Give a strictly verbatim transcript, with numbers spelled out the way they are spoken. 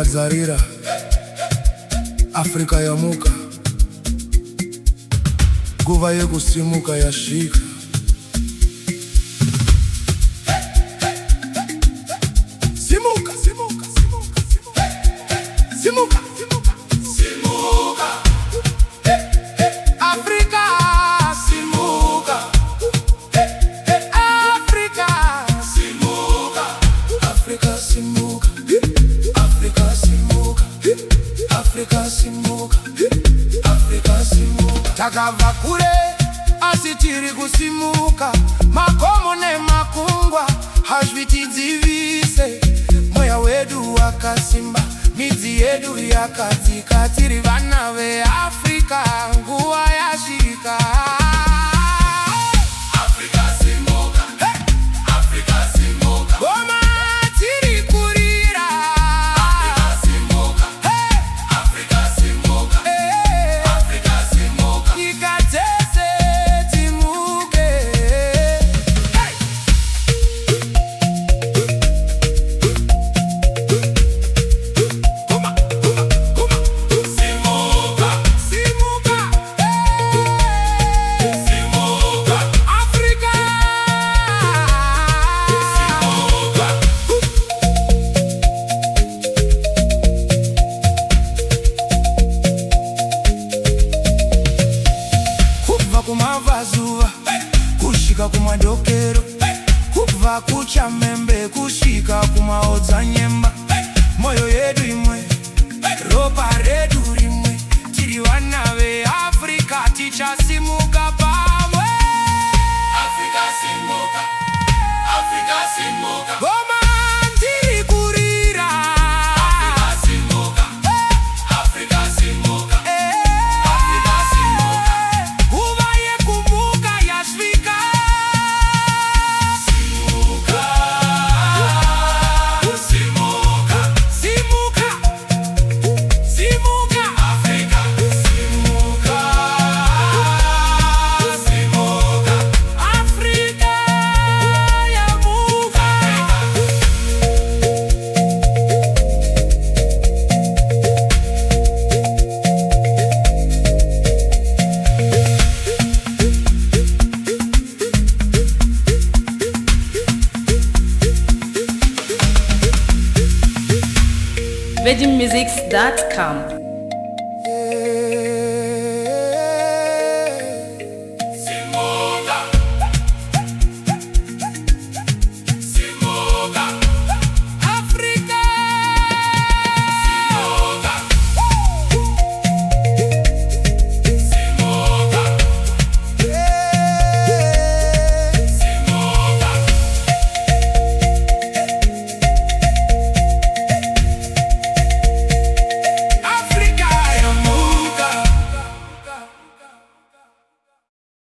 madzarira, Afrika yamuka, nguva yekusimuka yasvika. Simuka, simuka, simuka, simuka, simuka, simuka, simuka. Afrika, simuka. Afrika, simuka. Afrika, simuka. Afrika, simuka. Afrika, simuka. Afrika, simuka. Takabva kure asi tiri kusimuka, makomo nemakungwa hazvitidzivise. Mweya wedu wakasimba, midzi yedu yakadzika, tiri vana veAfrika, nguva yasvika. Afrika simuka, hey! Afrika simuka. Goma tiri kurira. Afrika simuka, hey! Afrika simuka, hey! Afrika simuka. Nyika dzese timuke, hey! Goma, goma, goma. Simuka, simuka, hey! Simuka. Afrika simuka. Kubva kumavazuva kusvika kumadokero, kubva kuchamembe kusvika kumaodzanyemba. Moyo yedu imwe, ropa redu rimwe, tiri vana veAfrika, tichasimuka pamwe. Afrika simuka, Afrika simuka. Goma tiri kurira. Afrika simuka, Afrika simuka, Afrika simuka. Nguva yekumuka yasvika. Simuka, simuka, simuka, simuka. Afrika simuka, simuka. Afrika yamuka. virgin musics dot com